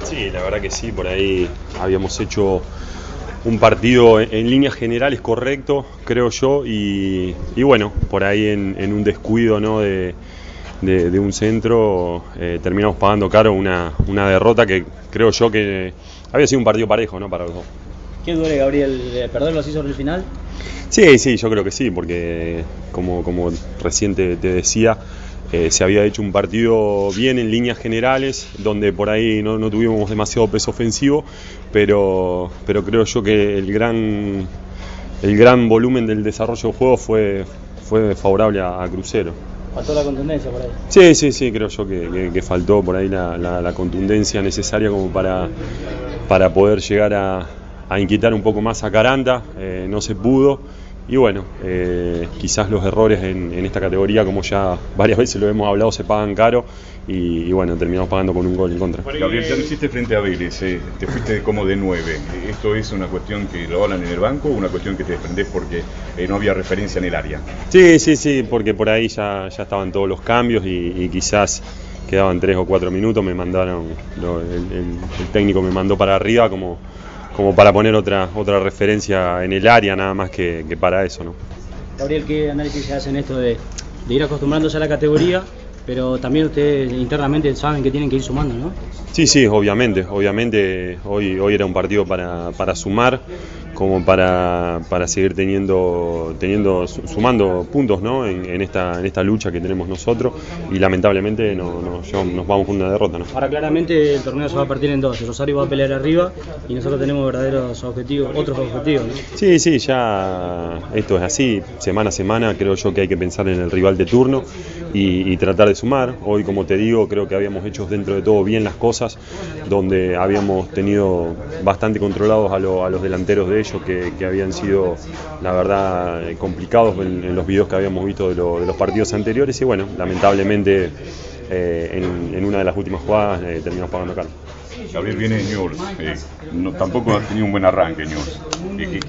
Sí, la verdad que sí, por ahí habíamos hecho un partido en líneas generales correcto, creo yo, y bueno, por ahí en un descuido, ¿no? de un centro terminamos pagando caro una derrota que creo yo que había sido un partido parejo, ¿no? Para los dos. ¿Qué duele, Gabriel, perderlo así sobre el final? Sí, yo creo que sí, porque como recién te decía, se había hecho un partido bien en líneas generales, donde por ahí no tuvimos demasiado peso ofensivo, pero creo yo que el gran volumen del desarrollo del juego fue favorable a Crucero. Faltó la contundencia por ahí. Sí, creo yo que faltó por ahí la contundencia necesaria como para poder llegar a inquietar un poco más a Caranta, no se pudo. Y bueno, quizás los errores en esta categoría, como ya varias veces lo hemos hablado, se pagan caro y bueno, terminamos pagando con un gol en contra. Gabriel, ya lo hiciste frente a Vélez, te fuiste como de 9. ¿Esto es una cuestión que lo hablan en el banco o una cuestión que te desprendés porque no había referencia en el área? Sí, porque por ahí ya estaban todos los cambios y quizás quedaban 3 o 4 minutos, me mandaron, el técnico me mandó para arriba como para poner otra referencia en el área, nada más que para eso, ¿no? Gabriel, ¿qué análisis se hace en esto de ir acostumbrándose a la categoría, pero también ustedes internamente saben que tienen que ir sumando, ¿no? Sí, obviamente, hoy era un partido para sumar, como para seguir sumando puntos, ¿no? en esta lucha que tenemos nosotros, y lamentablemente nos vamos con una derrota, ¿no? Ahora claramente el torneo se va a partir en dos, el Rosario va a pelear arriba y nosotros tenemos verdaderos objetivos, otros objetivos, ¿no? Sí, ya esto es así, semana a semana creo yo que hay que pensar en el rival de turno y tratar de sumar. Hoy, como te digo, creo que habíamos hecho dentro de todo bien las cosas, donde habíamos tenido bastante controlados a los delanteros de ellos, que habían sido, la verdad, complicados en los videos que habíamos visto de los partidos anteriores, y bueno, lamentablemente en una de las últimas jugadas terminamos pagando caro. Gabriel viene de Newell's, tampoco ha tenido un buen arranque Newell's.